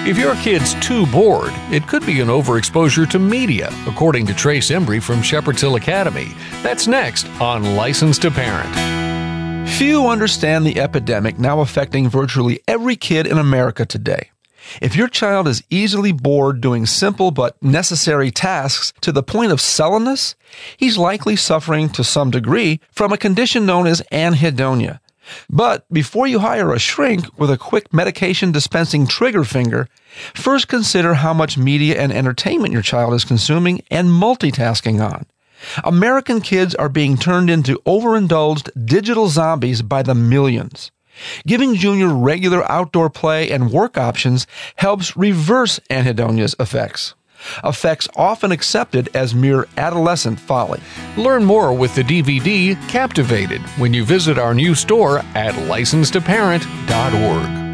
If your kid's too bored, it could be an overexposure to media, according to Trace Embry from Shepherd's Hill Academy. That's next on Licensed to Parent. Few understand the epidemic now affecting virtually every kid in America today. If your child is easily bored doing simple but necessary tasks to the point of sullenness, he's likely suffering to some degree from a condition known as anhedonia. But before you hire a shrink with a quick medication dispensing trigger finger, first consider how much media and entertainment your child is consuming and multitasking on. American kids are being turned into overindulged digital zombies by the millions. Giving Junior regular outdoor play and work options helps reverse anhedonia's effects often accepted as mere adolescent folly. Learn more with the DVD Captivated when you visit our new store at licensedtoparent.org.